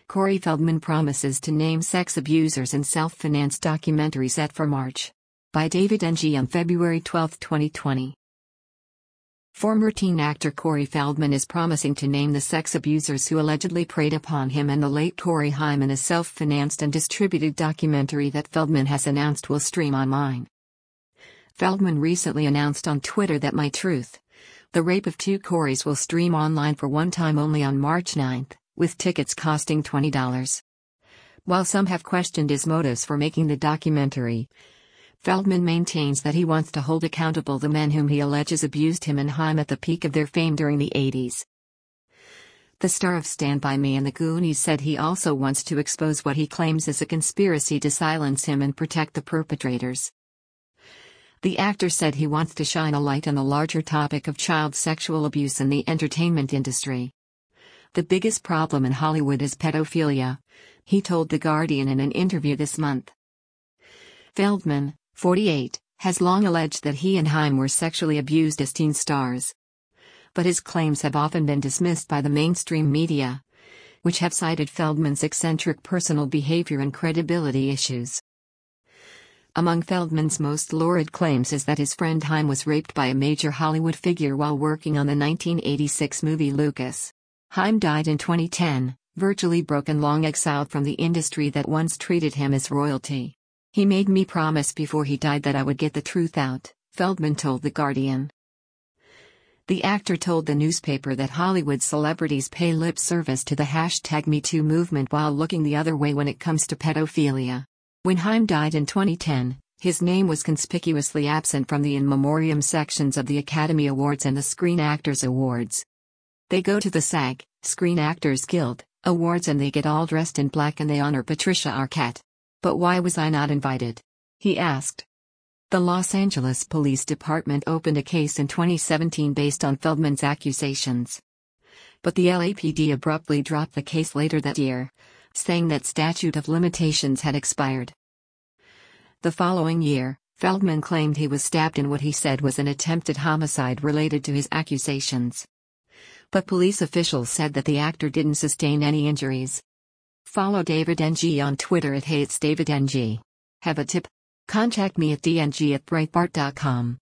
Corey Feldman promises to name sex abusers in self-financed documentary set for March. By David Ng on February 12, 2020. Former teen actor Corey Feldman is promising to name the sex abusers who allegedly preyed upon him and the late Corey Haim in a self-financed and distributed documentary that Feldman has announced will stream online. Feldman recently announced on Twitter that My Truth, The Rape of Two Coreys will stream online for one time only on March 9, with tickets costing $20. While some have questioned his motives for making the documentary, Feldman maintains that he wants to hold accountable the men whom he alleges abused him and Haim at the peak of their fame during the 80s. The star of Stand By Me and The Goonies said he also wants to expose what he claims is a conspiracy to silence him and protect the perpetrators. The actor said he wants to shine a light on the larger topic of child sexual abuse in the entertainment industry. The biggest problem in Hollywood is pedophilia, he told The Guardian in an interview this month. Feldman, 48, has long alleged that he and Haim were sexually abused as teen stars. But his claims have often been dismissed by the mainstream media, which have cited Feldman's eccentric personal behavior and credibility issues. Among Feldman's most lurid claims is that his friend Haim was raped by a major Hollywood figure while working on the 1986 movie Lucas. Haim died in 2010, virtually broken, long exiled from the industry that once treated him as royalty. He made me promise before he died that I would get the truth out, Feldman told The Guardian. The actor told the newspaper that Hollywood celebrities pay lip service to the #MeToo movement while looking the other way when it comes to pedophilia. When Haim died in 2010, his name was conspicuously absent from the in memoriam sections of the Academy Awards and the Screen Actors Awards. They go to the SAG, Screen Actors Guild, Awards and they get all dressed in black and they honor Patricia Arquette. But why was I not invited? He asked. The Los Angeles Police Department opened a case in 2017 based on Feldman's accusations. But the LAPD abruptly dropped the case later that year, saying that statute of limitations had expired. The following year, Feldman claimed he was stabbed in what he said was an attempted homicide related to his accusations. But police officials said that the actor didn't sustain any injuries. Follow David Ng on Twitter at @HeyIt'sDavidNG. Have a tip? Contact me at dng@breitbart.com.